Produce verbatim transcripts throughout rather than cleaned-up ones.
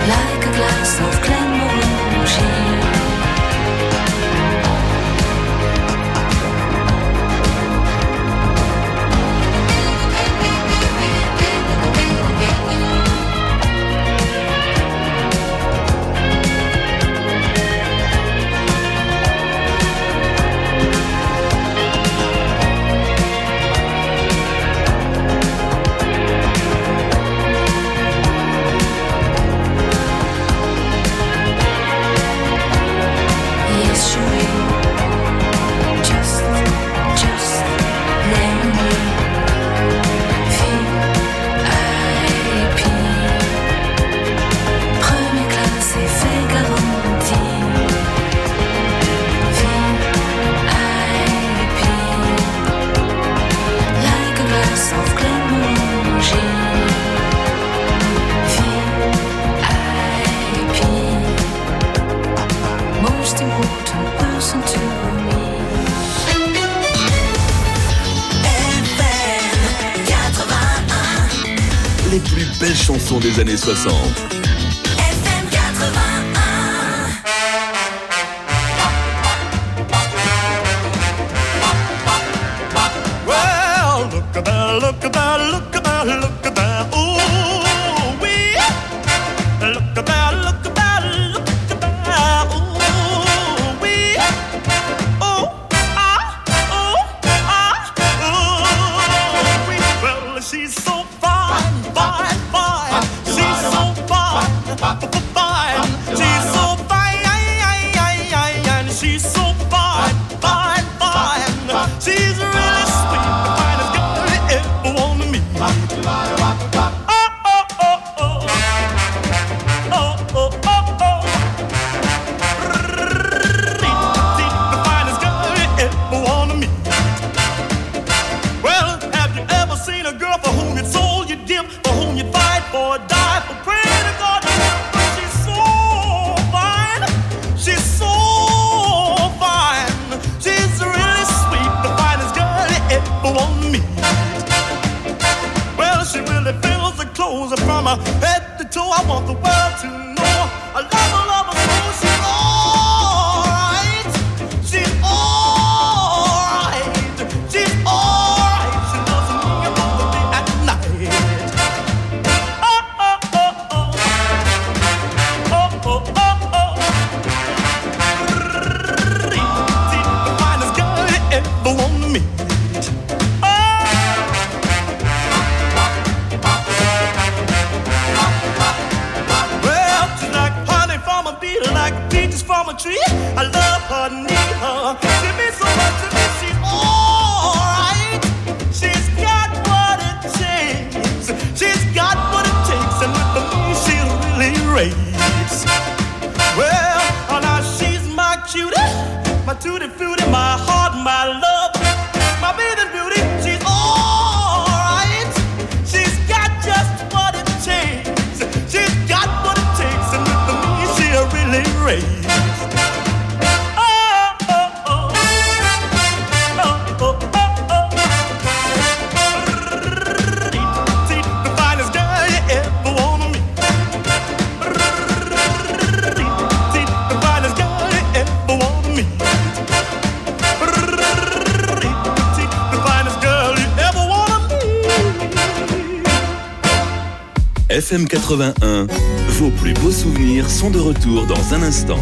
like a glass of Glenmorangie. Chansons des années soixante. F M quatre-vingt-un, vos plus beaux souvenirs sont de retour dans un instant.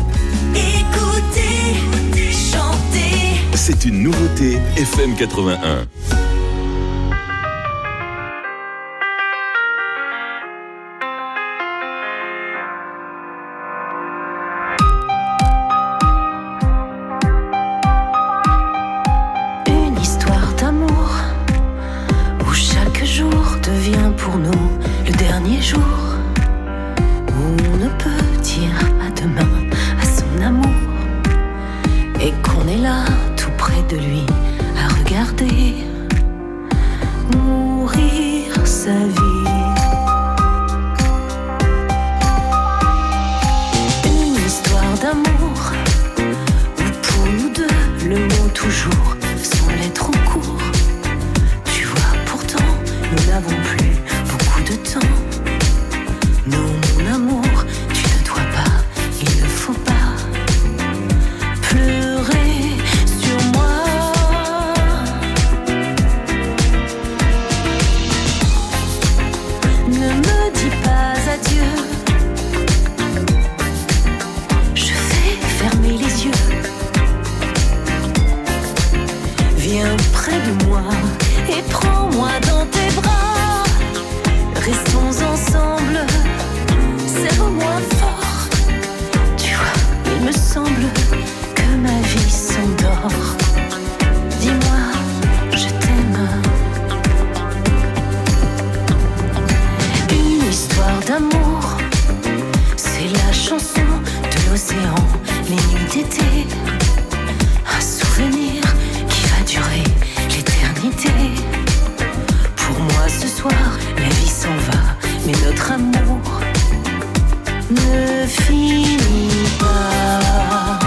Écoutez, chantez. C'est une nouveauté F M quatre-vingt-un. Une histoire d'amour où chaque jour devient pour nous le dernier jour, où on ne peut dire pas demain à son amour, et qu'on est là tout près de lui à regarder l'océan, les nuits d'été. Un souvenir qui va durer l'éternité. Pour moi ce soir, la vie s'en va, mais notre amour ne finit pas.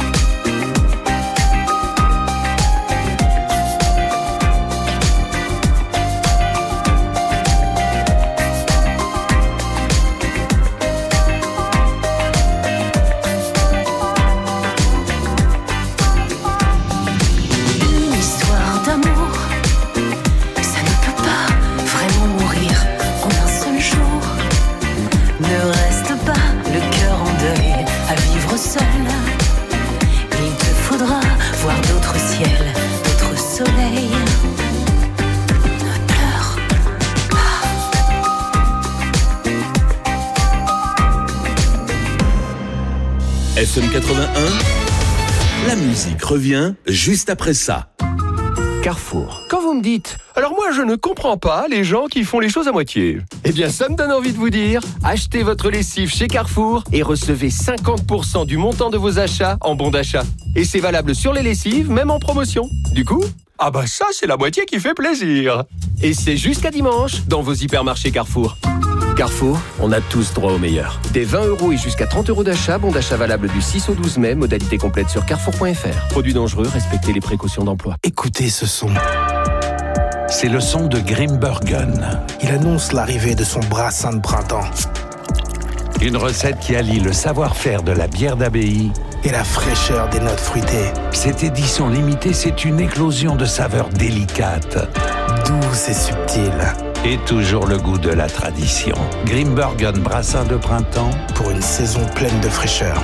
F M quatre-vingt-un, la musique revient juste après ça. Carrefour. Quand vous me dites « Alors moi je ne comprends pas les gens qui font les choses à moitié », eh bien ça me donne envie de vous dire « Achetez votre lessive chez Carrefour et recevez cinquante pour cent du montant de vos achats en bon d'achat. Et c'est valable sur les lessives, même en promotion. Du coup, ah bah ça c'est la moitié qui fait plaisir. Et c'est jusqu'à dimanche dans vos hypermarchés Carrefour. Carrefour, on a tous droit au meilleur. Des vingt euros et jusqu'à trente euros d'achat, bon d'achat valable du six au douze mai, modalité complète sur carrefour point f r. Produits dangereux, respectez les précautions d'emploi. Écoutez ce son. C'est le son de Grimbergen. Il annonce l'arrivée de son brassin de printemps. Une recette qui allie le savoir-faire de la bière d'abbaye et la fraîcheur des notes fruitées. Cette édition limitée, c'est une éclosion de saveurs délicates, douces et subtiles. Et toujours le goût de la tradition. Grimbergen brassin de printemps pour une saison pleine de fraîcheur.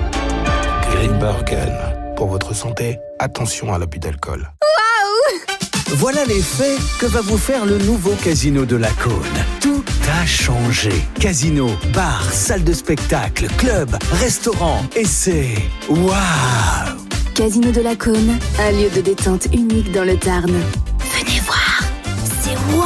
Grimbergen. Pour votre santé, attention à l'abus d'alcool. Waouh! Voilà l'effet que va vous faire le nouveau Casino de la Cône. Tout a changé. Casino, bar, salle de spectacle, club, restaurant, et c'est waouh! Casino de la Cône, un lieu de détente unique dans le Tarn. Venez voir, c'est waouh!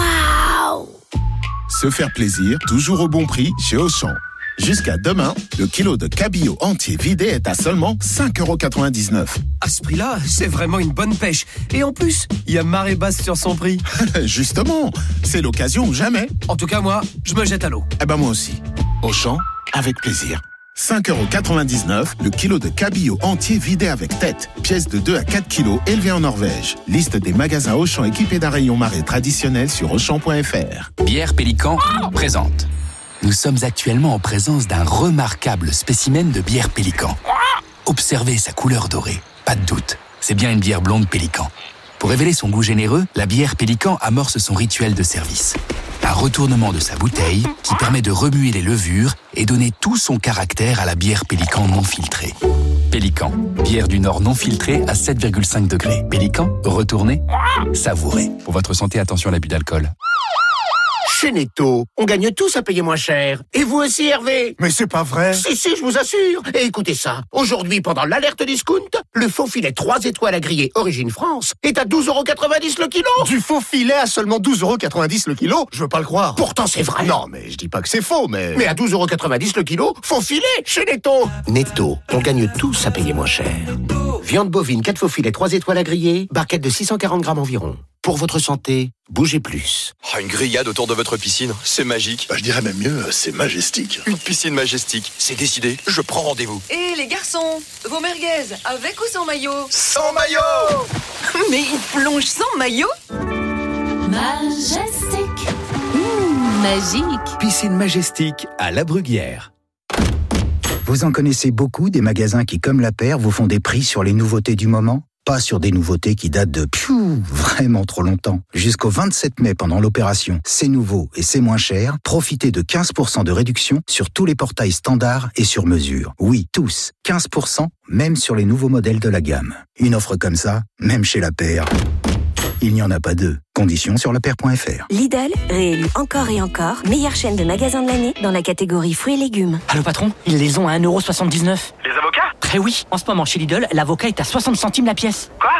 Se faire plaisir, toujours au bon prix chez Auchan. Jusqu'à demain, le kilo de cabillaud entier vidé est à seulement cinq euros quatre-vingt-dix-neuf. À ce prix-là, c'est vraiment une bonne pêche. Et en plus, il y a marée basse sur son prix. Justement, c'est l'occasion ou jamais. En tout cas, moi, je me jette à l'eau. Eh ben moi aussi. Auchan, avec plaisir. cinq euros quatre-vingt-dix-neuf, le kilo de cabillaud entier vidé avec tête. Pièce de deux à quatre kilos élevée en Norvège. Liste des magasins Auchan équipés d'un rayon marée traditionnel sur auchan point f r. Bière Pélican présente. Nous sommes actuellement en présence d'un remarquable spécimen de bière Pélican. Observez sa couleur dorée. Pas de doute, c'est bien une bière blonde Pélican. Pour révéler son goût généreux, la bière Pélican amorce son rituel de service. Un retournement de sa bouteille qui permet de remuer les levures et donner tout son caractère à la bière Pélican non filtrée. Pélican, bière du Nord non filtrée à sept virgule cinq degrés. Pélican, retournez, savourez. Pour votre santé, attention à l'abus d'alcool. Chez Netto, on gagne tous à payer moins cher. Et vous aussi, Hervé? Mais c'est pas vrai. Si, si, je vous assure. Et écoutez ça. Aujourd'hui, pendant l'alerte discount, le faux filet trois étoiles à griller Origine France est à douze euros quatre-vingt-dix le kilo. Du faux filet à seulement douze euros quatre-vingt-dix le kilo? Je veux pas le croire. Pourtant, c'est vrai. Non, mais je dis pas que c'est faux, mais... Mais à douze euros quatre-vingt-dix le kilo, faux filet chez Netto. Netto, on gagne tous à payer moins cher. Viande bovine, quatre faux filets, trois étoiles à griller, barquette de six cent quarante grammes environ. Pour votre santé, bougez plus. Oh, une grillade autour de votre piscine, c'est magique. Bah, je dirais même mieux, c'est majestique. Une piscine majestique, c'est décidé, je prends rendez-vous. Et les garçons, vos merguez, avec ou sans maillot? Sans maillot. Mais ils plongent sans maillot? Majestic. Mmh, magique. Piscine Majestic à La Bruguière. Vous en connaissez beaucoup des magasins qui, comme la paire, vous font des prix sur les nouveautés du moment? Pas sur des nouveautés qui datent de piou, vraiment trop longtemps. Jusqu'au vingt-sept mai, pendant l'opération C'est nouveau et c'est moins cher, profitez de quinze pour cent de réduction sur tous les portails standards et sur mesure. Oui, tous. quinze pour cent, même sur les nouveaux modèles de la gamme. Une offre comme ça, même chez la paire, il n'y en a pas deux. Conditions sur la paire point f r. Lidl, réélu encore et encore, meilleure chaîne de magasins de l'année dans la catégorie fruits et légumes. Allô patron, ils les ont à un euro soixante-dix-neuf. Les avocats? Eh oui, en ce moment chez Lidl, l'avocat est à soixante centimes la pièce. Quoi?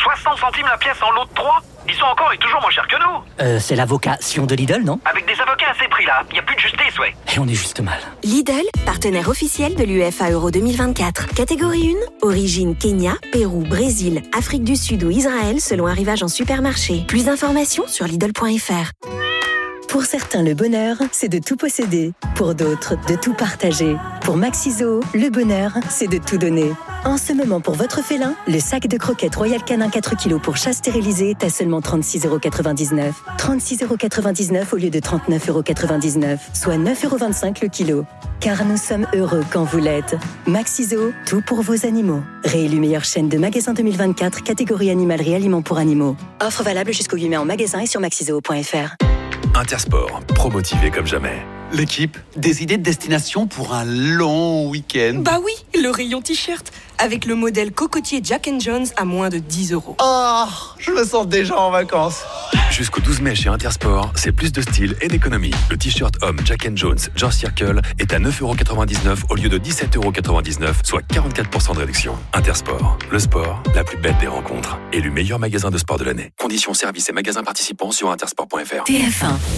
soixante centimes la pièce en lot de trois. Ils sont encore et toujours moins chers que nous. Euh, c'est la vocation de Lidl, non? Avec des avocats à ces prix-là, il n'y a plus de justice, ouais. Et on est juste mal. Lidl, partenaire officiel de l'UEFA Euro deux mille vingt-quatre. Catégorie un, origine Kenya, Pérou, Brésil, Afrique du Sud ou Israël selon arrivage en supermarché. Plus d'informations sur Lidl point F R. Pour certains, le bonheur, c'est de tout posséder. Pour d'autres, de tout partager. Pour Maxiso, le bonheur, c'est de tout donner. En ce moment, pour votre félin, le sac de croquettes Royal Canin quatre kilos pour chat stérilisé est à seulement trente-six euros quatre-vingt-dix-neuf. trente-six euros quatre-vingt-dix-neuf au lieu de trente-neuf euros quatre-vingt-dix-neuf, soit neuf euros vingt-cinq le kilo. Car nous sommes heureux quand vous l'êtes. Maxiso, tout pour vos animaux. Réélu meilleure chaîne de magasins deux mille vingt-quatre, catégorie animalerie aliments pour animaux. Offre valable jusqu'au huit mai en magasin et sur maxiso point F R. Intersport, pro-motivé comme jamais. L'équipe, des idées de destination pour un long week-end? Bah oui, le rayon t-shirt, avec le modèle cocotier Jack and Jones à moins de dix euros. Oh, je me sens déjà en vacances. Jusqu'au douze mai chez Intersport, c'est plus de style et d'économie. Le t-shirt homme Jack and Jones George Circle est à neuf euros quatre-vingt-dix-neuf au lieu de dix-sept euros quatre-vingt-dix-neuf, soit quarante-quatre pour cent de réduction. Intersport, le sport, la plus belle des rencontres. Élu meilleur magasin de sport de l'année. Conditions, services et magasins participants sur intersport point F R. T F un.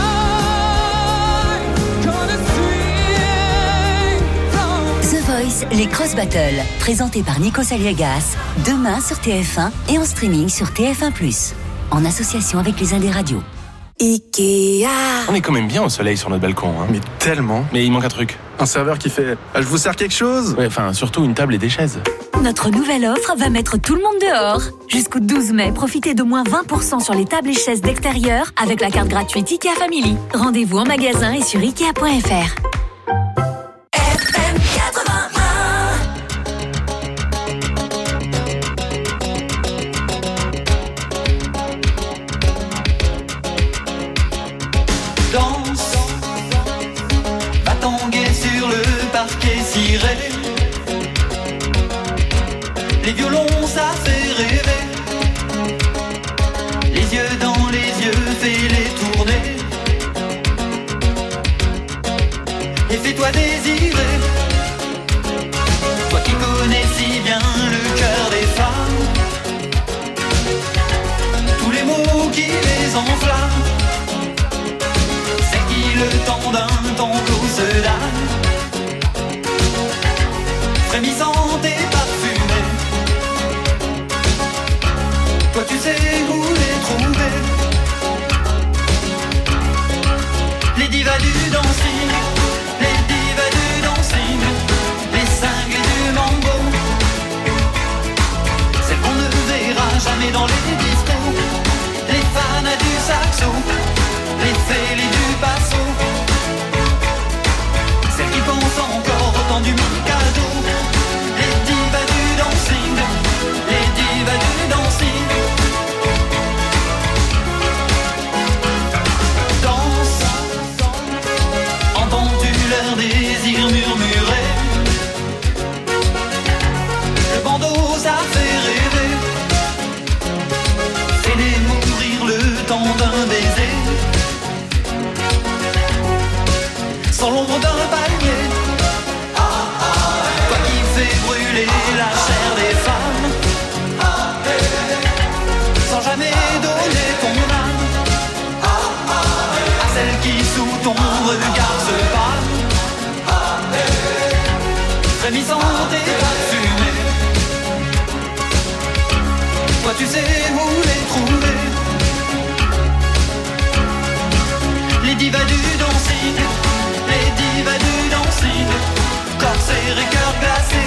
The Voice, les Cross Battles, présentés par Nikos Aliagas, demain sur T F un et en streaming sur T F un plus, en association avec les Indes Radio. Ikea. On est quand même bien au soleil sur notre balcon, hein. Mais tellement. Mais il manque un truc. Un serveur qui fait ah, « Je vous sers quelque chose ?» Ouais, enfin, surtout une table et des chaises. Notre nouvelle offre va mettre tout le monde dehors. Jusqu'au douze mai, profitez d'au moins vingt pour cent sur les tables et chaises d'extérieur avec la carte gratuite Ikea Family. Rendez-vous en magasin et sur ikea point F R. Les violons, ça fait rêver. Les yeux dans les yeux, fais-les tourner. Et fais-toi désirer. Toi qui connais si bien le cœur des femmes. Tous les mots qui les enflamment. C'est qui le temps d'un tango se dame. Frémissante et parfumée. Toi tu sais où les trouver. Les divas du dancing, les divas du dancing, les cinglés du mambo, celles qu'on ne verra jamais dans les discos, les fans du saxo, les fêlés du basso, celles qui pensent encore autant du Mikado. Les divas du dancing, les divas du dancing. Danse, entends-tu leur désir murmurer? Le bandeau ça fait rêver. Fais-les mourir le temps d'un baiser. Sans l'ombre d'un palmier. Toi qui fais brûler la chair des femmes, sans jamais donner ton âme à celle qui sous ton regard se pâme, frémissante et parfumée. Toi tu sais où les trouver. Les divas du dancing, les divas du dancing, corsaires et cœur glacé.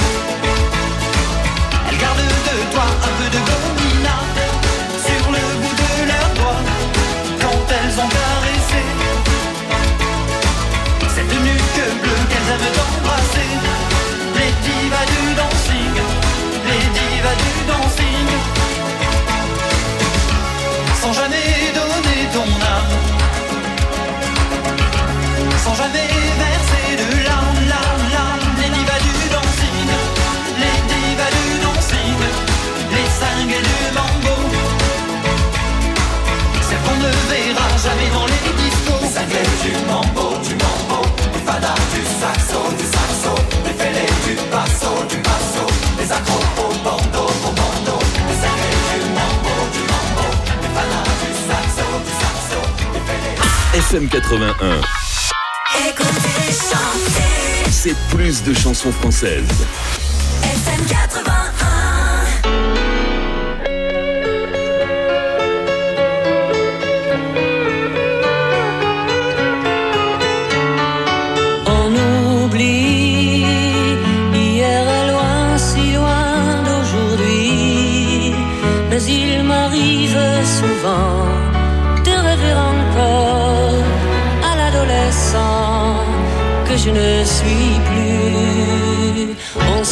Elles gardent de toi un peu de gomina sur le bout de leurs doigts quand elles ont caressé cette nuque bleue qu'elles aiment embrasser. Les divas du dancing, les divas du dancing. F M quatre-vingt-un. Écoutez, chantez. C'est plus de chansons françaises. F M quatre-vingt-un. On oublie hier est loin, si loin d'aujourd'hui. Mais il m'arrive souvent de rêver encore à l'adolescent que je ne suis plus. On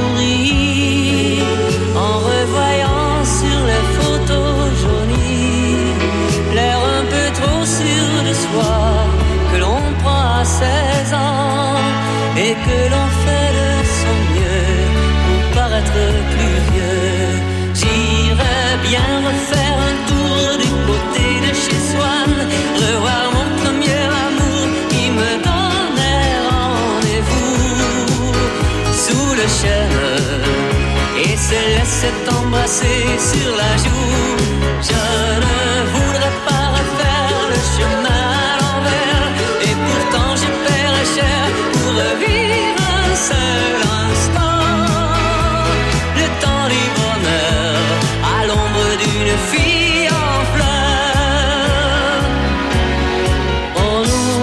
sourit en revoyant sur les photos jaunies l'air un peu trop sûr de soi que l'on prend à seize ans et que l'on fait de son mieux pour paraître plus vieux. J'irais bien refaire un tour du côté de chez Swann, revoir mon premier amour qui me donnait rendez-vous sous le chêne et se laissait embrasser sur la joue. Je ne voudrais pas refaire le chemin à l'envers et pourtant je paierais cher pour revivre un seul instant. Le temps du bonheur à l'ombre d'une fille en fleurs. On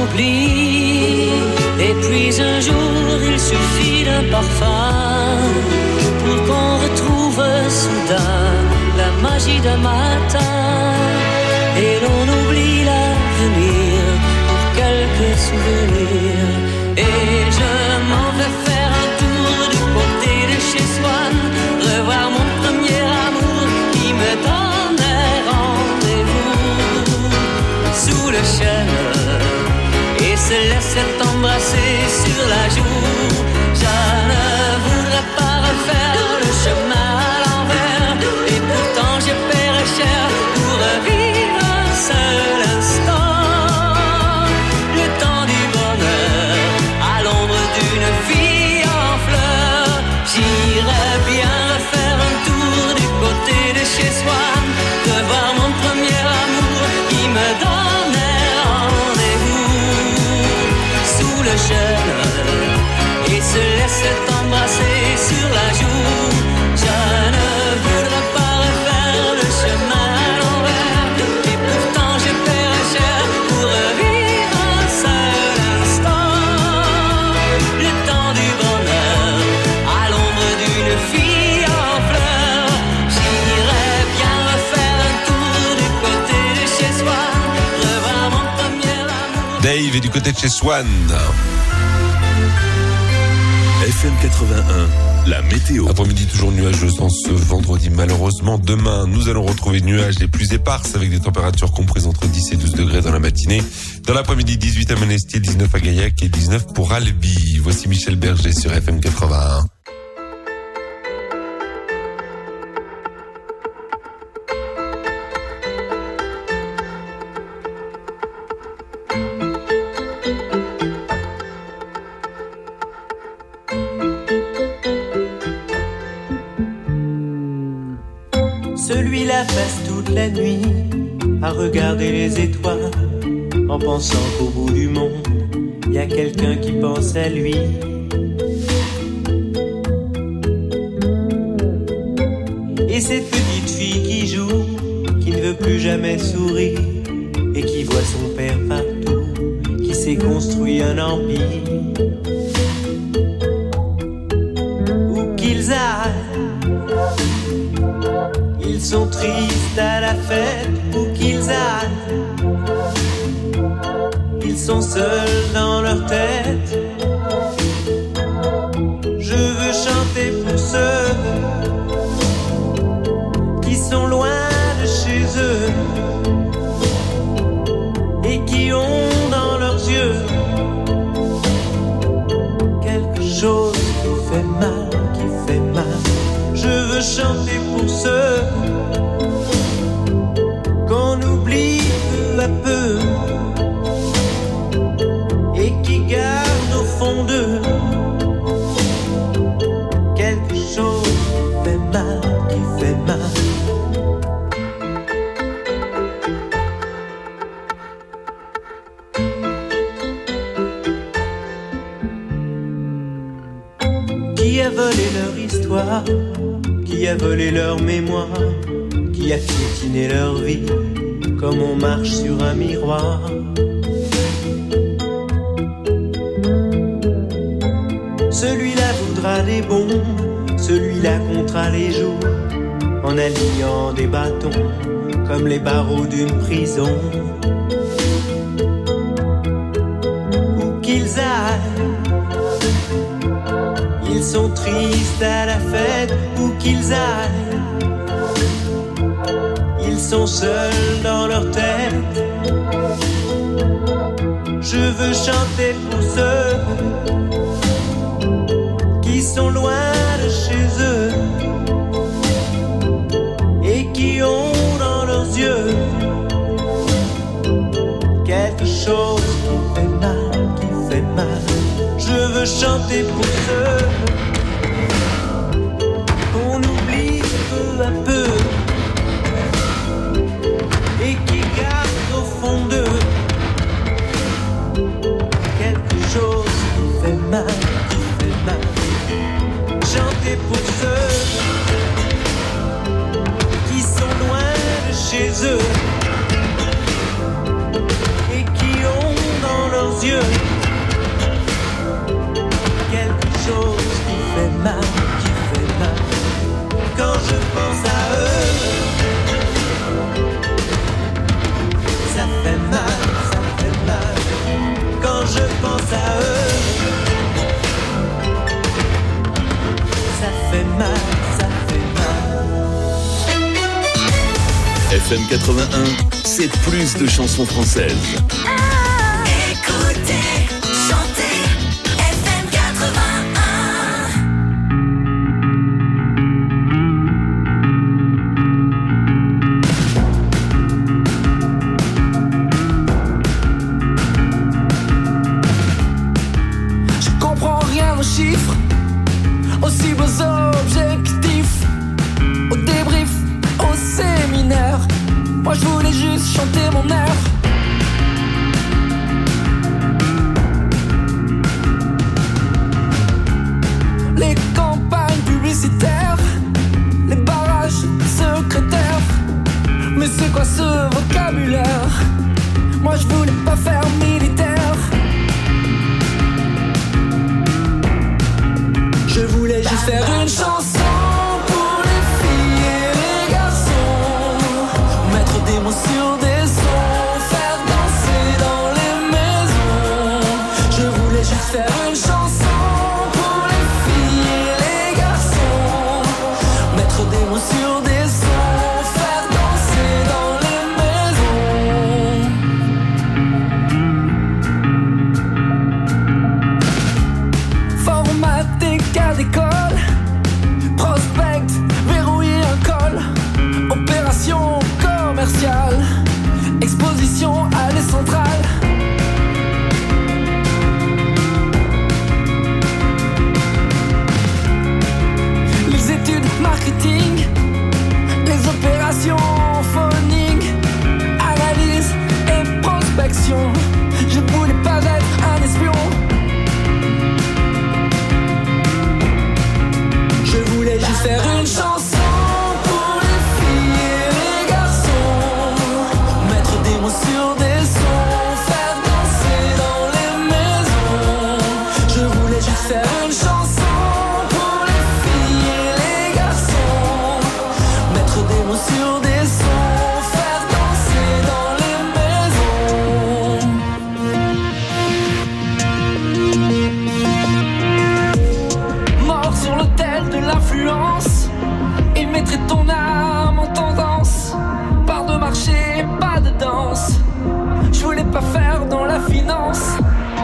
oublie et puis un jour il suffit d'un parfum pour qu'on retrouve soudain la magie d'un matin et l'on oublie l'avenir pour quelques souvenirs. Et je m'en vais faire un tour du côté de chez Swann, revoir mon premier amour qui me donnait rendez-vous sous le chêne et se laissait embrasser sur la joue. Je ne voudrais pas refaire le chemin à l'envers et pourtant je paierais cher pour revivre un seul instant. Le temps du bonheur à l'ombre d'une fille en fleurs. J'irais bien refaire un tour du côté de chez Swann, revoir mon premier amour qui me donnait rendez-vous sous le chêne et se laissait embrasser sur la joue. Je ne voudrais pas refaire le chemin à l'envers et pourtant je paierais cher pour revivre un seul instant. Le temps du bonheur à l'ombre d'une fille en fleurs. J'irais bien refaire un tour du côté de chez Swann, revoir mon premier amour. Dave est du côté de chez Swann. F M quatre-vingt-un, la météo. Après-midi toujours nuageux en ce vendredi. Malheureusement, demain, nous allons retrouver nuages les plus éparses avec des températures comprises entre dix et douze degrés dans la matinée. Dans l'après-midi, dix-huit à Monestier, dix-neuf à Gaillac et dix-neuf pour Albi. Voici Michel Berger sur F M quatre-vingt-un. Celui-là passe toute la nuit à regarder les étoiles en pensant qu'au bout du monde, y a quelqu'un qui pense à lui. Et cette petite fille qui joue, qui ne veut plus jamais sourire et qui voit son père partout, qui s'est construit un empire. Où qu'ils aillent, ils sont tristes à la fête, où qu'ils aillent. Ils sont seuls dans leur tête. Je veux chanter pour ceux qui sont loin de chez eux et qui ont dans leurs yeux quelque chose qui fait mal, qui fait mal. Je veux chanter pour ceux qu'on oublie peu à peu et qui gardent au fond d'eux quelque chose qui fait mal, qui fait mal. Qui a volé leur histoire, qui a volé leur mémoire, qui a piétiné leur vie, comme on marche sur un miroir. Celui-là voudra des bombes, celui-là comptera les jours, en alignant des bâtons, comme les barreaux d'une prison. Où qu'ils aillent, ils sont tristes à la fête, où qu'ils aillent. Ils sont seuls dans leur tête. Je veux chanter pour ceux qui sont loin de chez eux et qui ont dans leurs yeux quelque chose qui fait mal, qui fait mal. Je veux chanter pour ceux qu'on oublie peu à peu et qui gardent au fond d'eux quelque chose qui fait mal, qui fait mal. Chanter pour ceux qui sont loin de chez eux et qui ont dans leurs yeux quelque chose qui fait mal, qui fait mal. Quand je pense à eux, ça fait mal, ça fait mal. Quand je pense à eux, ça fait mal, ça fait mal. F M quatre-vingt-un, c'est plus de chansons françaises. Écoutez, chantez, F M quatre-vingt-un. Je comprends rien aux chiffres, aussi beaux objectifs, au débrief, au séminaire. Moi je voulais juste chanter mon air. Les campagnes publicitaires, les barrages secrétaires. Mais c'est quoi ce vocabulaire? Moi je voulais pas faire militaire. Je voulais juste faire une chanson pour les filles et les garçons, mettre des mots sur des sons, faire danser dans les maisons. Je voulais juste faire une chanson pour les filles et les garçons, mettre des mots sur des sons, faire danser dans les maisons. Formater cas d'école, prospect, verrouiller un col, opération commerciale, exposition à l'est centrale. Les études marketing, les opérations phoning, analyse et prospection. Je voulais pas être un espion. Je voulais juste faire une chanson pour les filles et les garçons, mettre des mots sur des sons, faire danser dans les maisons. Je voulais juste faire une chanson pour les filles et les garçons, mettre des mots sur des sons, faire danser dans les maisons. Mort sur l'autel de l'influence, il mettrait ton âme en tendance. Part de marché, pas de danse. Je voulais pas faire dans la finance.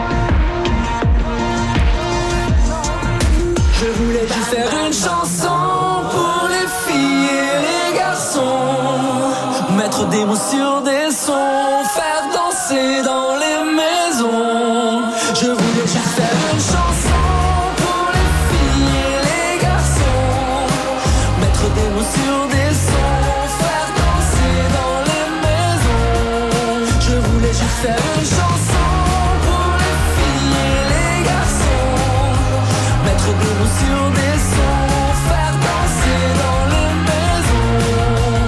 Je voulais juste faire une chanson pour les filles et les garçons, mettre des mots sur des sons, faire danser dans les maisons. Je voulais juste faire une chanson pour les filles et les garçons, mettre des mots sur des sons, faire danser dans les maisons. Je voulais juste faire une chanson pour les filles et les garçons, mettre des mots sur des sons, faire danser dans les maisons.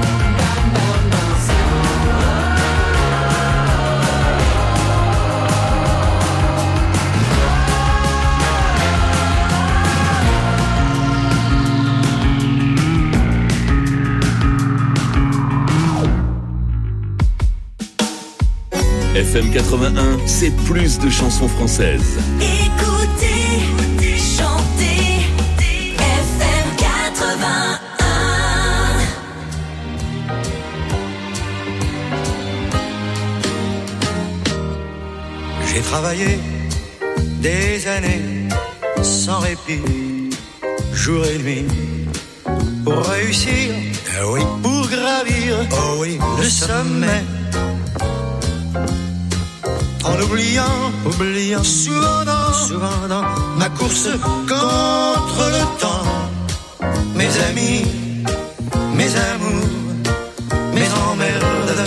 F M quatre-vingt-un, c'est plus de chansons françaises. Écoutez, chantez, F M quatre-vingt-un. J'ai travaillé des années sans répit, jour et nuit, pour réussir, ah oui, pour gravir, oh oui, le sommet. En oubliant, oubliant, souvent dans, souvent dans ma course contre le temps. Mes amis, mes amours, mes emmerdes.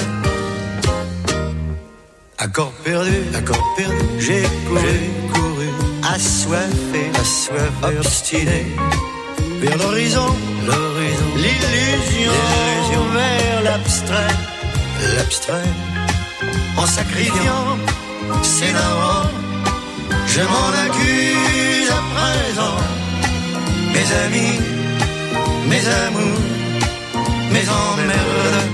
Accord perdu, accord perdu, j'ai couru, j'ai couru, assoiffé, assoiffé, obstiné, vers l'horizon, l'horizon, l'illusion, l'illusion, vers l'abstrait, l'abstrait, en sacrifiant. C'est navrant, je m'en accuse à présent. Mes amis, mes amours, mes emmerdes.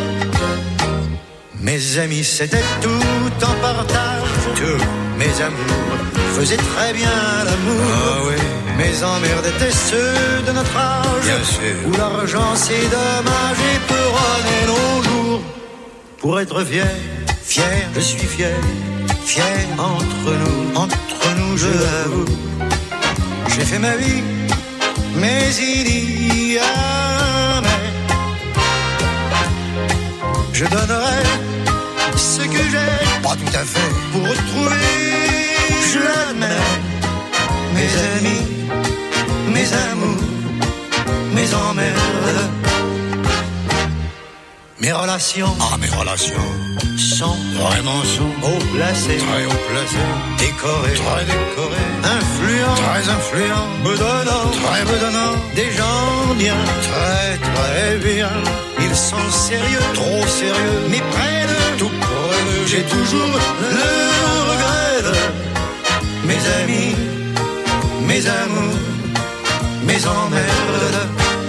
Mes amis, c'était tout en partage. Tous mes amours faisaient très bien l'amour. Ah oui. Mes emmerdes étaient ceux de notre âge. Bien sûr. Où l'argent c'est dommage et peut runner nos jours. Pour être fier, fier, je suis fier. Fier entre nous, entre nous, je l'avoue. J'ai fait ma vie, mais il y a mais. Je donnerai ce que j'ai, pas tout à fait, pour retrouver, je l'admets, mes amis, mes amours, mes emmerdes. Mes relations, ah mes relations, sont vraiment sont haut placées, très haut placées, décorées, très décorées, influents, très influents, me donnant, très me donnant, des gens bien, très très bien. Ils sont sérieux, trop sérieux, mais près de tout près d'eux, j'ai toujours le regret de mes amis, mes amours, mes emmerdes.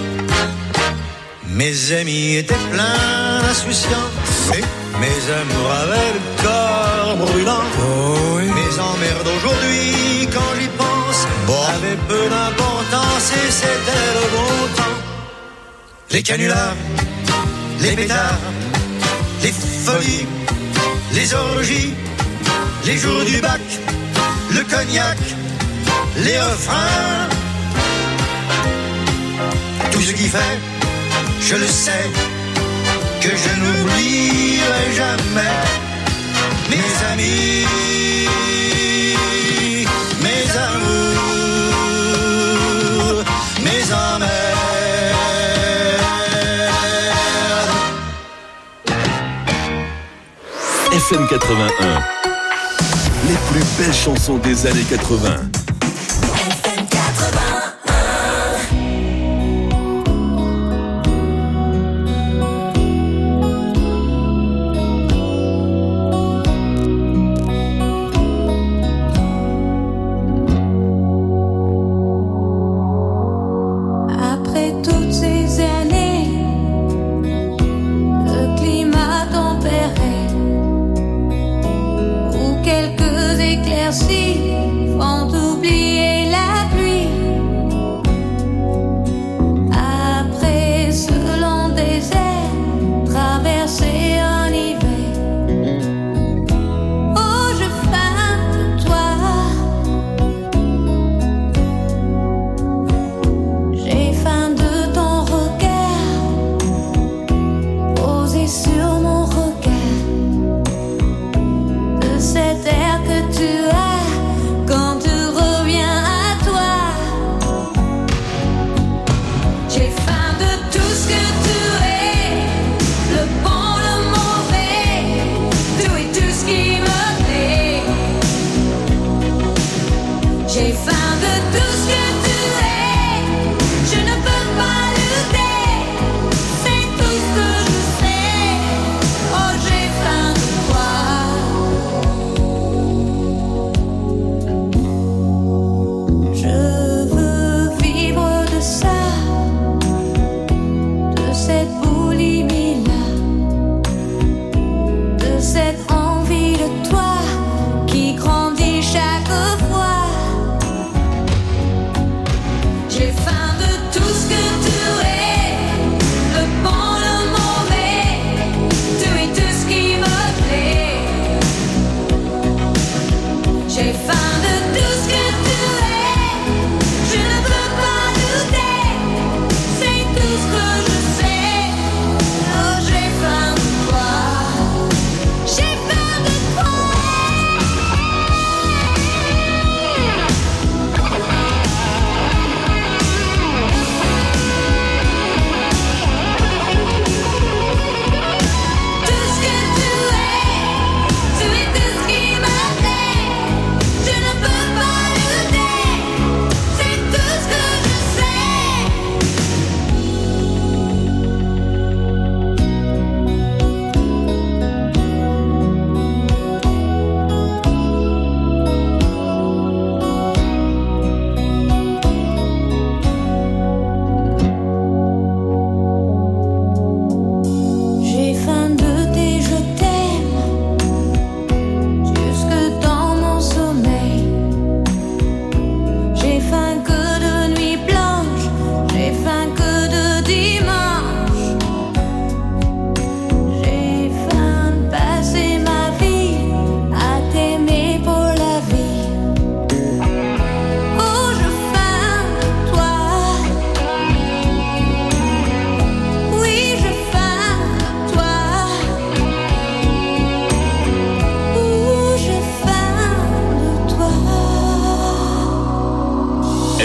Mes amis étaient pleins d'insouciance, oui. Mes amours avaient le corps brûlant, oh, oui. Mes emmerdes aujourd'hui, quand j'y pense, bon. Avaient peu d'importance et c'était le bon temps. Les canulars, les pétards, les folies, les orgies, les jours du bac, le cognac, les refrains, tout ce qui fait, je le sais, que je n'oublierai jamais mes amis, mes amours, mes emmerdes. F M quatre-vingt-un, les plus belles chansons des années quatre-vingts. J'ai faim de tout ce que tu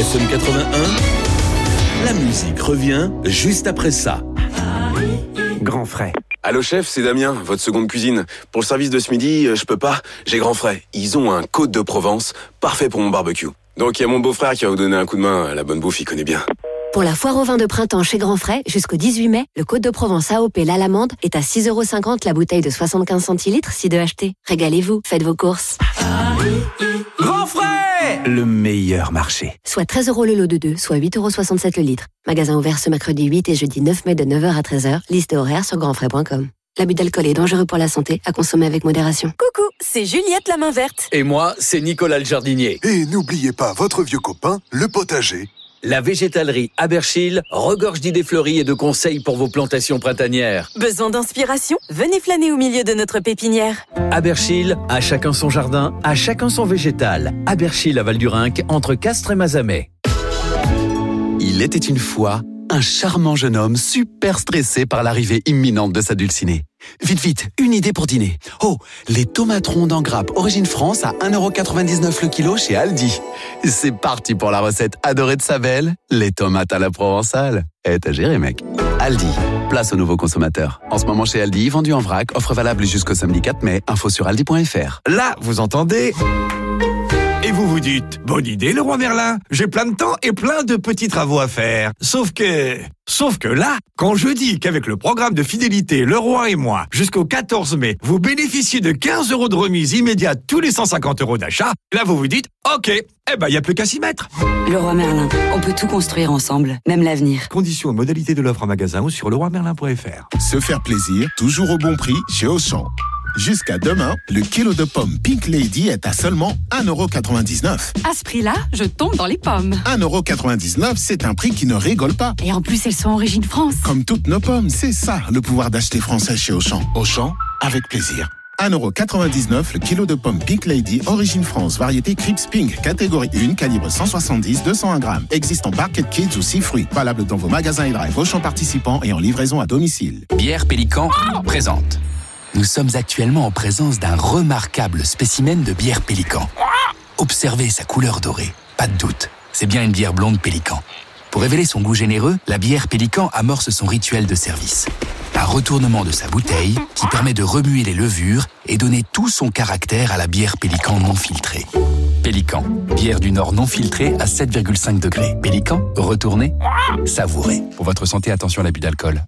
F M quatre-vingt-un, la musique revient juste après ça. Grand frais. Allô chef, c'est Damien, votre seconde cuisine. Pour le service de ce midi, je peux pas, j'ai Grand frais. Ils ont un Côte de Provence, parfait pour mon barbecue. Donc il y a mon beau-frère qui va vous donner un coup de main, la bonne bouffe, il connaît bien. Pour la foire au vin de printemps chez Grand Frais, jusqu'au dix-huit mai, le Côte de Provence A O P L'Alamande est à six euros cinquante la bouteille de soixante-quinze centilitres, si deux achetés. Régalez-vous, faites vos courses. Grand Frais, le meilleur marché. Soit treize euros le lot de deux, soit huit euros soixante-sept le litre. Magasin ouvert ce mercredi huit et jeudi neuf mai de neuf heures à treize heures. Liste et horaire sur grandfrais point com. L'abus d'alcool est dangereux pour la santé, à consommer avec modération. Coucou, c'est Juliette la main verte. Et moi, c'est Nicolas le jardinier. Et n'oubliez pas votre vieux copain, le potager. La végétalerie Aberchil regorge d'idées fleuries et de conseils pour vos plantations printanières. Besoin d'inspiration? Venez flâner au milieu de notre pépinière. Aberchil, à chacun son jardin, à chacun son végétal. Aberchil à Val-du-Rhinc, entre Castres et Mazamet. Il était une fois un charmant jeune homme super stressé par l'arrivée imminente de sa dulcinée. Vite, vite, une idée pour dîner. Oh, les tomates rondes en grappe Origine France à un euro quatre-vingt-dix-neuf le kilo chez Aldi. C'est parti pour la recette adorée de sa belle, les tomates à la provençale. Eh, t'as géré, mec. Aldi, place aux nouveaux consommateurs. En ce moment chez Aldi, vendu en vrac, offre valable jusqu'au samedi quatre mai. Info sur aldi point f r. Là, vous entendez? Et vous vous dites, bonne idée le roi Merlin, j'ai plein de temps et plein de petits travaux à faire. Sauf que... Sauf que là, quand je dis qu'avec le programme de fidélité Le Roi et moi, jusqu'au quatorze mai, vous bénéficiez de quinze euros de remise immédiate tous les cent cinquante euros d'achat, là vous vous dites, ok, eh ben y a plus qu'à s'y mettre. Le Roi Merlin, on peut tout construire ensemble, même l'avenir. Conditions et modalités de l'offre en magasin ou sur le roi merlin point f r. Se faire plaisir, toujours au bon prix chez Auchan. Jusqu'à demain, le kilo de pommes Pink Lady est à seulement un euro quatre-vingt-dix-neuf. À ce prix-là, je tombe dans les pommes. un euro quatre-vingt-dix-neuf, c'est un prix qui ne rigole pas. Et en plus, elles sont Origine France. Comme toutes nos pommes, c'est ça, le pouvoir d'acheter français chez Auchan. Auchan, avec plaisir. un euro quatre-vingt-dix-neuf le kilo de pommes Pink Lady, Origine France, variété Crips Pink, catégorie un, calibre cent soixante-dix à deux cent un grammes. Existe en Barquette Kids ou six fruits. Valable dans vos magasins et drive Auchan participants et en livraison à domicile. Bière Pélican présente. Nous sommes actuellement en présence d'un remarquable spécimen de bière Pélican. Observez sa couleur dorée, pas de doute, c'est bien une bière blonde Pélican. Pour révéler son goût généreux, la bière Pélican amorce son rituel de service. Un retournement de sa bouteille qui permet de remuer les levures et donner tout son caractère à la bière Pélican non filtrée. Pélican, bière du Nord non filtrée à sept virgule cinq degrés. Pélican, retournez, savourez. Pour votre santé, attention à l'abus d'alcool.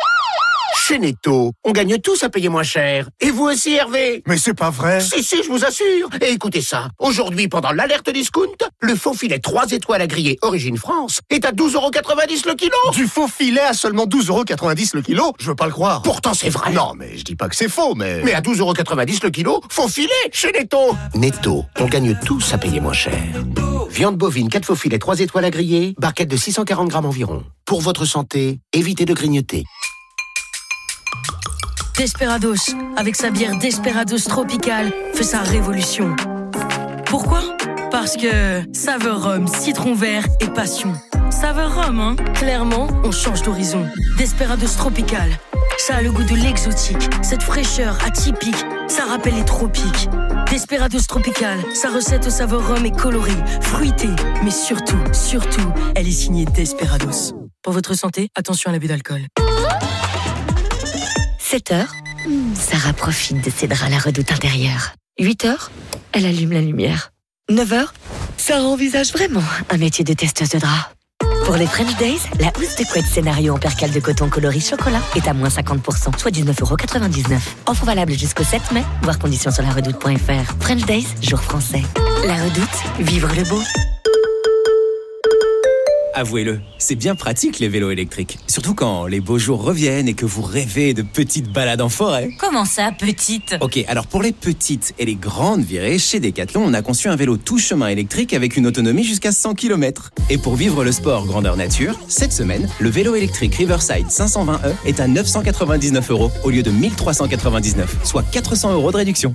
Chez Netto, on gagne tous à payer moins cher. Et vous aussi, Hervé? Mais c'est pas vrai. Si, si, je vous assure. Et écoutez ça. Aujourd'hui, pendant l'alerte discount, le faux filet trois étoiles à griller Origine France est à douze euros quatre-vingt-dix le kilo. Du faux filet à seulement douze euros quatre-vingt-dix le kilo? Je veux pas le croire. Pourtant, c'est vrai. Non, mais je dis pas que c'est faux, mais... Mais à douze euros quatre-vingt-dix le kilo, faux filet chez Netto. Netto, on gagne tous à payer moins cher. Viande bovine, quatre faux filets, trois étoiles à griller, barquette de six cent quarante grammes environ. Pour votre santé, évitez de grignoter. Desperados, avec sa bière Desperados Tropical, fait sa révolution. Pourquoi? Parce que saveur rhum, citron vert et passion. Saveur rhum, hein? Clairement, on change d'horizon. Desperados Tropical, ça a le goût de l'exotique, cette fraîcheur atypique, ça rappelle les tropiques. Desperados Tropical, sa recette au saveur rhum est colorée, fruitée, mais surtout, surtout, elle est signée Desperados. Pour votre santé, attention à l'abus d'alcool. sept heures, Sarah profite de ses draps à la redoute intérieure. huit heures, elle allume la lumière. neuf heures, Sarah envisage vraiment un métier de testeuse de draps. Pour les French Days, la housse de couette scénario en percale de coton coloris chocolat est à moins cinquante pour cent, soit dix-neuf euros quatre-vingt-dix-neuf. Offre valable jusqu'au sept mai, voir conditions sur la redoute point f r. French Days, jour français. La redoute, vivre le beau. Avouez-le, c'est bien pratique les vélos électriques. Surtout quand les beaux jours reviennent et que vous rêvez de petites balades en forêt. Comment ça, petite? Ok, alors pour les petites et les grandes virées, chez Decathlon, on a conçu un vélo tout chemin électrique avec une autonomie jusqu'à cent kilomètres. Et pour vivre le sport grandeur nature, cette semaine, le vélo électrique Riverside cinq cent vingt E est à neuf cent quatre-vingt-dix-neuf euros au lieu de mille trois cent quatre-vingt-dix-neuf, soit quatre cents euros de réduction.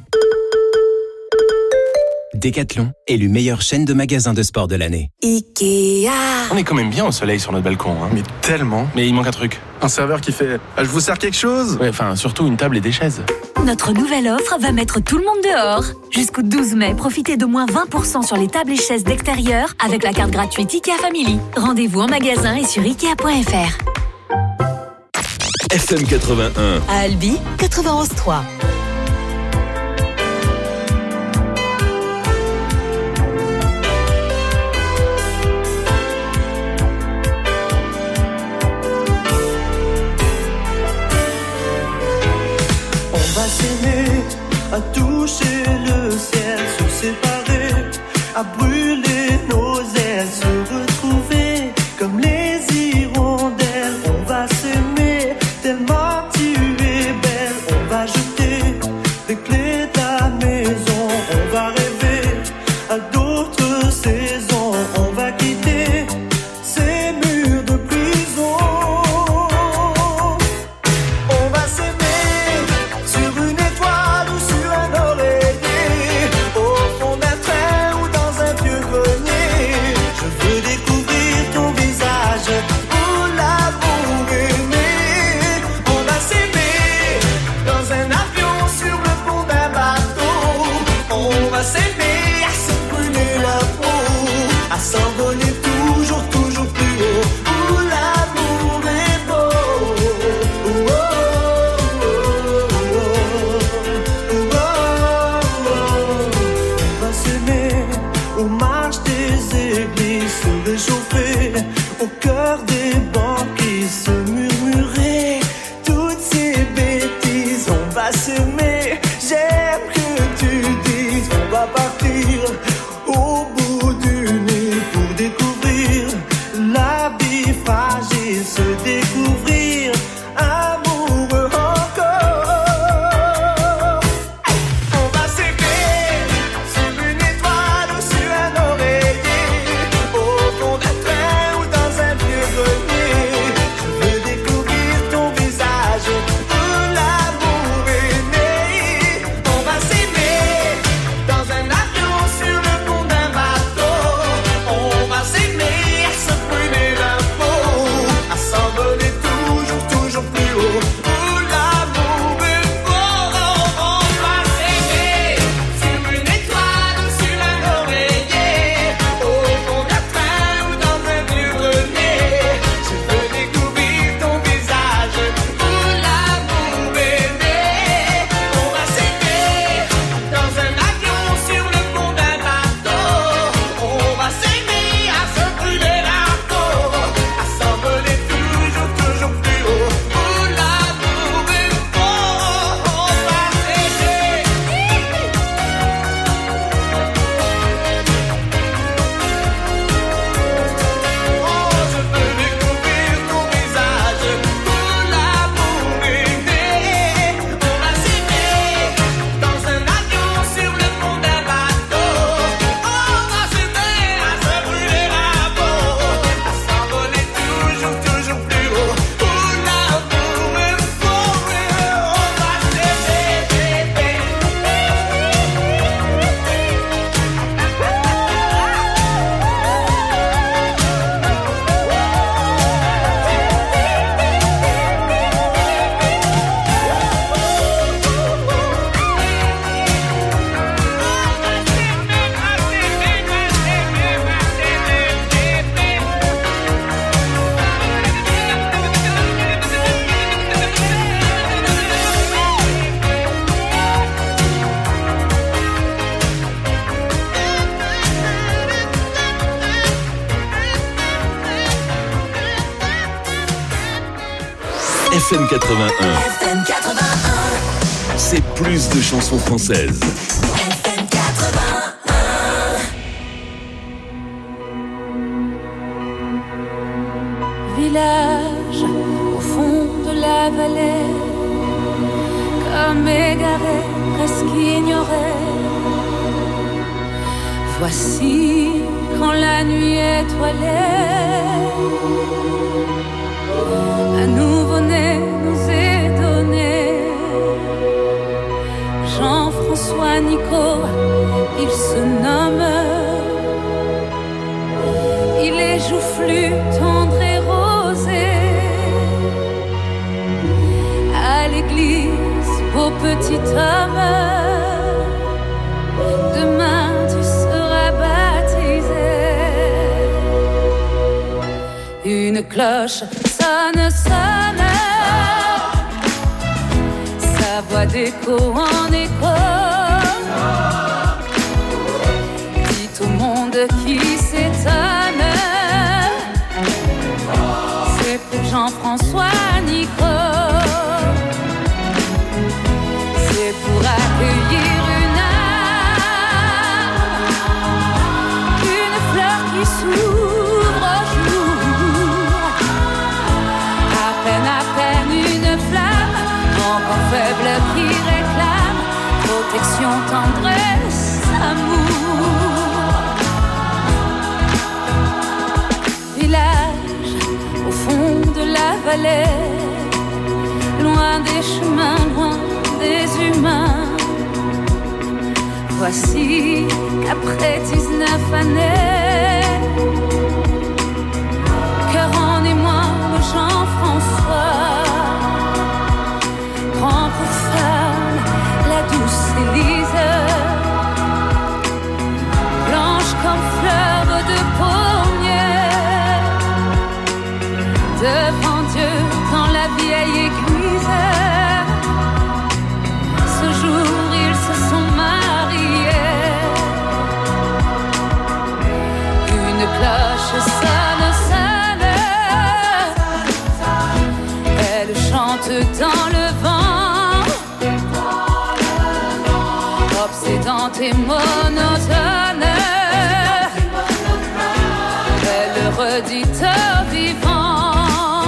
Decathlon, élu meilleure chaîne de magasins de sport de l'année. Ikea. On est quand même bien au soleil sur notre balcon, hein. Mais tellement. Mais il manque un truc. Un serveur qui fait « Je vous sers quelque chose ?» Ouais, enfin, surtout une table et des chaises. Notre nouvelle offre va mettre tout le monde dehors. Jusqu'au douze mai, profitez de moins vingt pour cent sur les tables et chaises d'extérieur avec la carte gratuite IKEA Family. Rendez-vous en magasin et sur ikea point f r. F M quatre-vingt-un. À Albi, quatre-vingt-onze trois. À toucher le ciel, se séparer, à brûler nos ailes, se retrouver comme les hirondelles. On va s'aimer tellement tu es belle. On va jeter les clés de la maison. On va rêver à d'autres saisons. On va quitter ces murs de prison. On va s'aimer sur une étoile ou sur un oreiller, au fond d'un train ou dans un vieux grenier. Je veux découvrir ton visage où l'amour est né. On va s'aimer dans un avion sur le pont d'un bateau. On va s'aimer à se brûler la peau, à s'envoler toujours, toujours plus haut, où l'amour est beau. Oh, oh, oh, oh, oh. On va s'aimer aux marches des églises, se réchauffer au cœur des banquises, se murmurer toutes ces bêtises. On va s'aimer, j'aime que tu dises. On va partir au bout du nez pour découvrir la vie fragile, se découvrir amoureux encore. On va s'aimer sur une étoile ou sur un oreiller, au fond d'un train ou dans un vieux grenier. Je veux découvrir ton visage où l'amour est né. On va s'aimer dans un avion sur le pont d'un bateau. On va s'aimer à se brûler la peau, à s'envoler toujours, toujours plus haut, où l'amour est beau. On va s'aimer sur une étoile ou sur un oreiller, au fond d'un train ou dans un vieux grenier. Je veux découvrir ton visage où l'amour est né. On va s'aimer dans un avion sur le pont d'un bateau. On va s'aimer à se brûler la peau, à s'envoler toujours, toujours plus haut, où l'amour est beau. On va s'aimer. Oh, je veux découvrir ton visage où l'amour est né. On va s'aimer dans un avion sur le pont d'un bateau. On va s'aimer à se brûler la peau, à s'envoler toujours, toujours plus haut, où l'amour est beau. On va s'aimer. F M quatre-vingt-un. F M quatre-vingt-un. C'est plus de chansons françaises. F M quatre-vingt-un. Village au fond de la vallée, comme égaré, presque ignoré. Voici quand la nuit étoilée, un nouveau-né nous est donné. Jean-François Nico, il se nomme. Il est joufflu, tendre et rosé. À l'église, beau petit homme, demain tu seras baptisé. Une cloche sonne, sonne, sa voix d'écho en écho, dit au monde qui s'étonne, c'est pour Jean-François Nico, c'est pour accueillir une âme, une fleur qui s'ouvre au jour, à peine, à peine une flamme, encore faible qui réclame protection, tendresse, amour. Village au fond de la vallée, loin des chemins, loin des humains. Voici qu'après dix-neuf années, cœur en émoi, le Jean-François prend pour femme la douce Élise, blanche comme fleur de pommier, devant Dieu dans la vieille église. Ce jour ils se sont mariés. Une cloche sonne, sonne, elle chante dans le vent, obsédante et monotone, elle redit au vivant,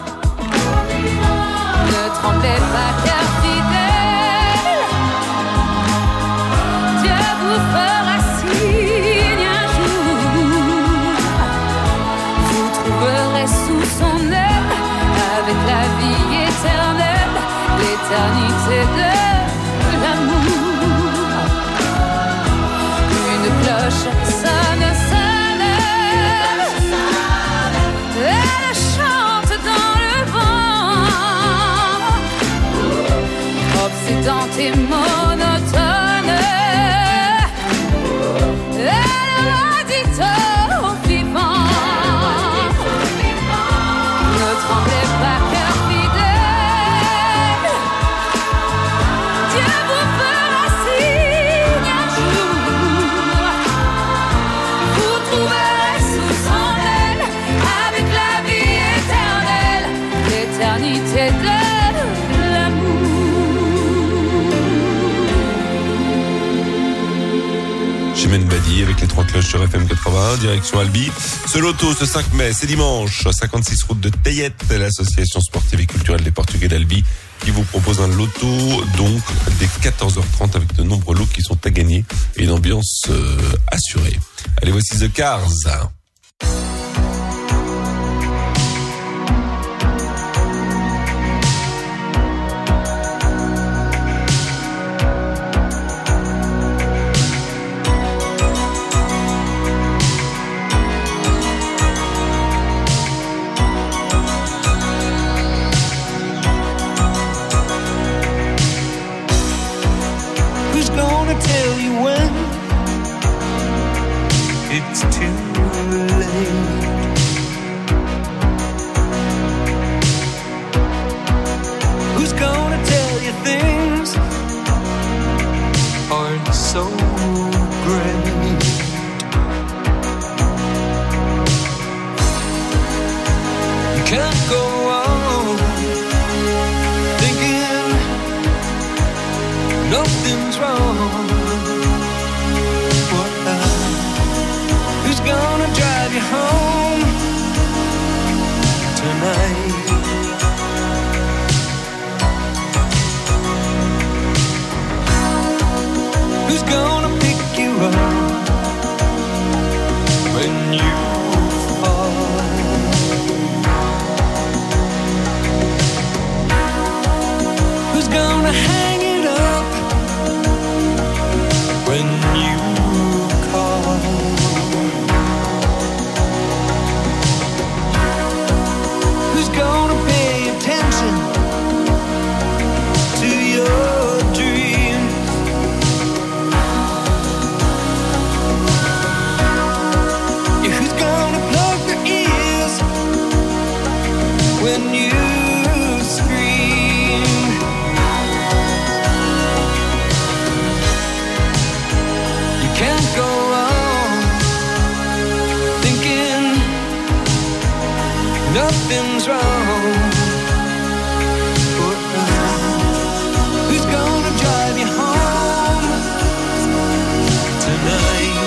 ne tremblez pas cœur fidèle, Dieu vous fera signe un jour, vous trouverez sous son aile, avec la vie éternelle, l'éternité de l'amour. Une cloche sonne, sonne, elle chante dans le vent, obsédante et monotone, elle redit au vivant, ne tremblez pas cœur fidèle, Dieu vous fera signe un jour, vous trouverez sous son aile, avec la vie éternelle, l'éternité de l'amour. Chimène Badi avec les trois cloches sur F M quatre-vingt-un, direction Albi. Ce loto, ce cinq mai, c'est dimanche, cinquante-six route de Tayette, l'association sportive et culturelle des Portugais d'Albi, qui vous propose un loto, donc, dès quatorze heures trente, avec de nombreux lots qui sont à gagner et une ambiance euh, assurée. Allez, voici The Cars. Who's gonna tell you when it's too late? Who's gonna tell you things aren't so great? You can't go on thinking nothing's wrong. What? Who's gonna drive you home tonight? Who's gonna pick you up when you fall? Who's gonna hang it up nothing's wrong. Who's gonna drive you home tonight?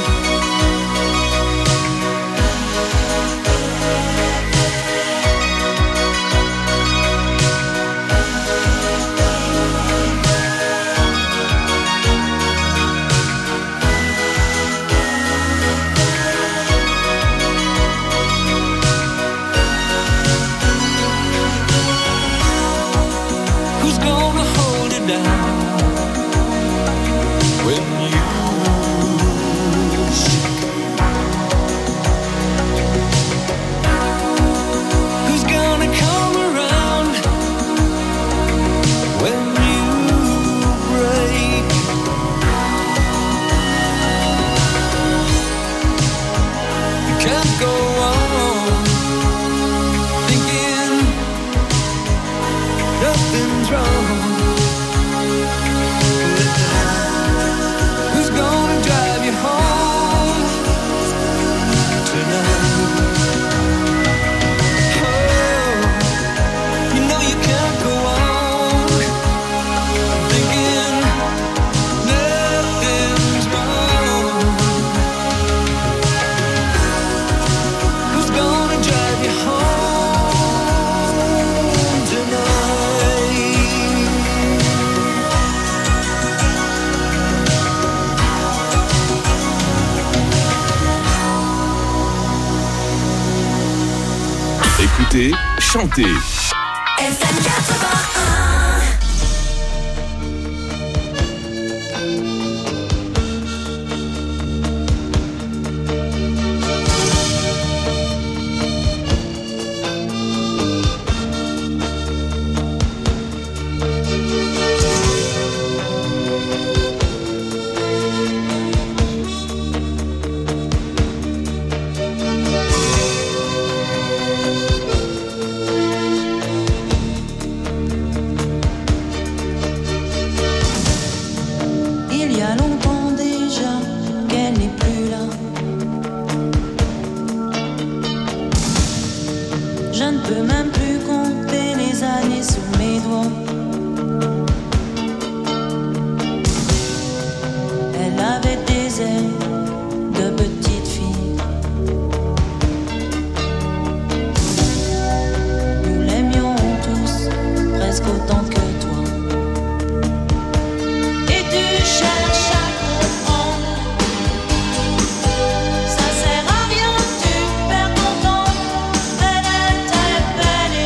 Écoutez, chantez. F M quatre-vingt-un. Ça sert à rien, tu perds ton temps. Elle était belle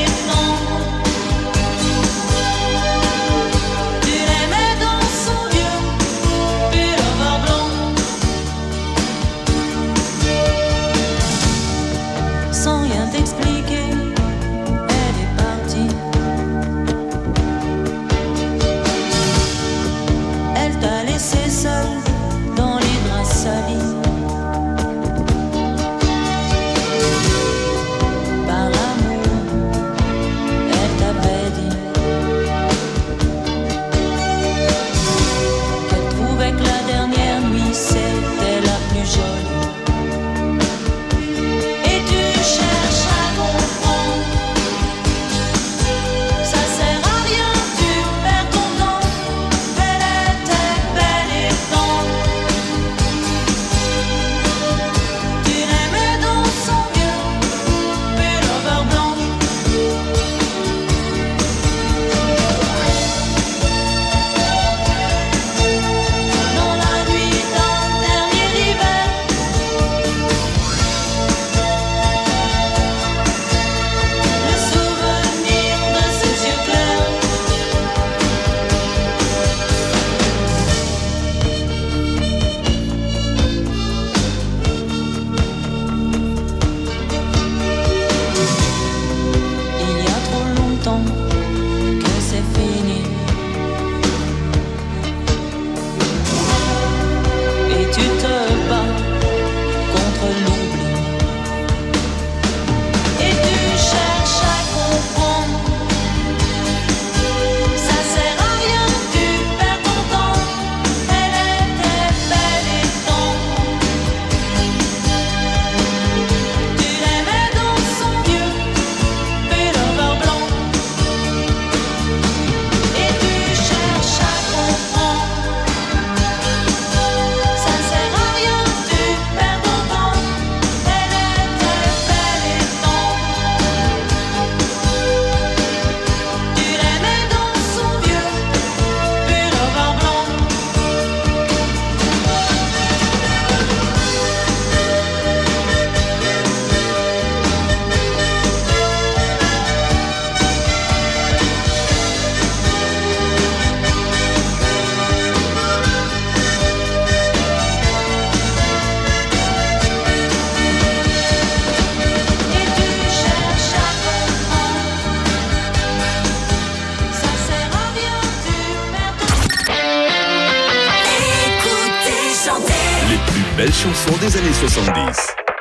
belles chansons des années soixante-dix.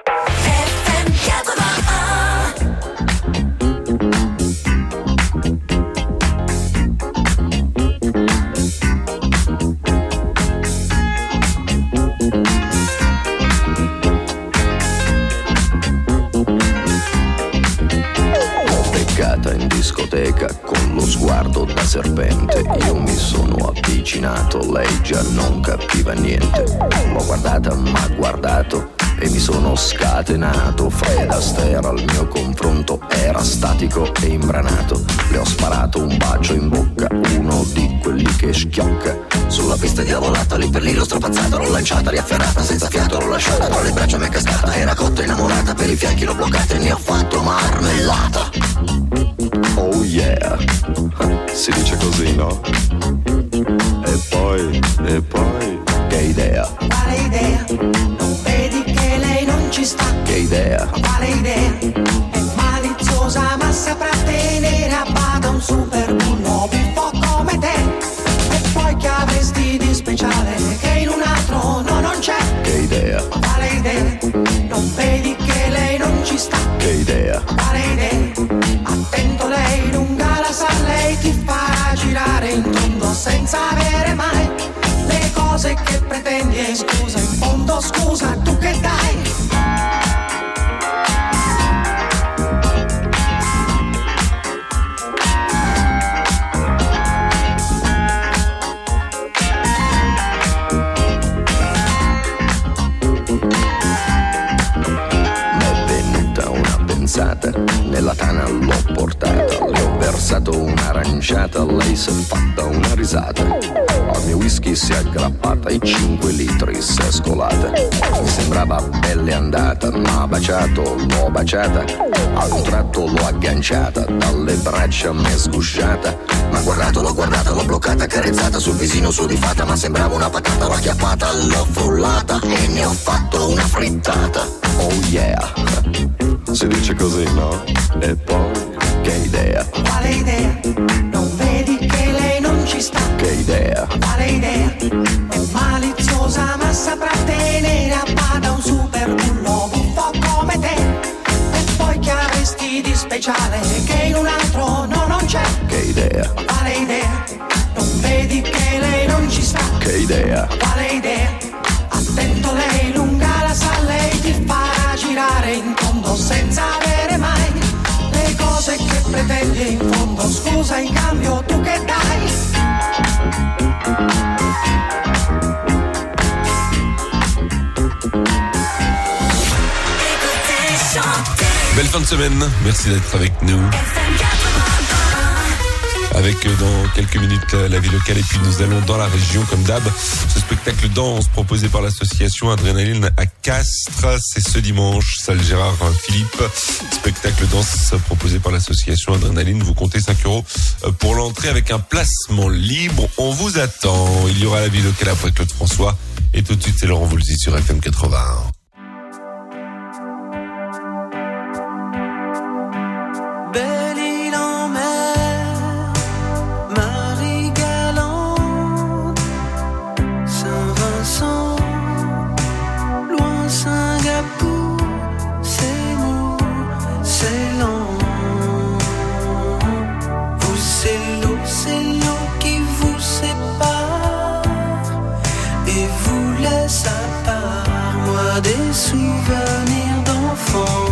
In discoteca con lo sguardo da serpente, io mi sono avvicinato, lei già non capiva niente. L'ho guardata, m'ha guardato e mi sono scatenato. Fred Astaire al mio confronto era statico e imbranato. Le ho sparato un bacio in bocca, uno di quelli che schiocca. Sulla pista diavolata, lì per lì l'ho strapazzata, l'ho lanciata, riafferrata, senza fiato l'ho lasciata, tra le braccia mi è cascata, era cotta innamorata, per i fianchi l'ho bloccata e ne ho fatto marmellata. Oh yeah, si dice così, no? E poi, e poi, che idea? Quale idea? Non vedi che lei non ci sta? Che idea? Quale idea? È maliziosa ma saprà tenere a bada un super bullo un po' come te. E poi che avresti di speciale che in un altro no non c'è? Che idea? Quale idea? Non vedi che lei non ci sta? Che idea? Quale idea? Attento, lei lunga la sa, lei ti farà girare in tondo senza avere mai le cose che pretendi. E scusa, in fondo scusa, tu che dai? Nella tana l'ho portata, le ho versato un'aranciata, lei si è fatta una risata. Al mio whisky si è aggrappata, i cinque litri si è scolata. Mi sembrava belle andata, m'ha baciato, l'ho baciata. Ad un tratto l'ho agganciata, dalle braccia m'è sgusciata. M'ha guardato, l'ho guardata, l'ho bloccata, carezzata sul visino sudifata. Ma sembrava una patata, l'ho acchiappata, l'ho frullata e ne ho fatto una frittata. Oh yeah, si dice così, no? E poi, che idea? Quale idea? Non vedi che lei non ci sta? Che idea? Quale idea? È maliziosa ma saprà tenere a bada un super bullo un po' come te. E poi che avresti di speciale che in un altro no non c'è? Che idea? Quale idea? Non vedi che lei non ci sta? Che idea? Quale idea? Attento, lei lunga la sa, lei ti farà girare in tondo senza avere mai le cose che pretendi. In fondo scusa, in cambio tu che dai? Belle fin de semaine, merci d'être avec nous. Avec dans quelques minutes la vie locale et puis nous allons dans la région comme d'hab. Ce spectacle danse proposé par l'association Adrénaline à Castres, c'est ce dimanche, salle Gérard Philippe. Spectacle danse proposé par l'association Adrénaline, vous comptez cinq euros pour l'entrée avec un placement libre. On vous attend. Il y aura la vie locale après Claude François et tout de suite c'est Laurent Voulzy sur F M quatre-vingt-un. Des souvenirs d'enfants.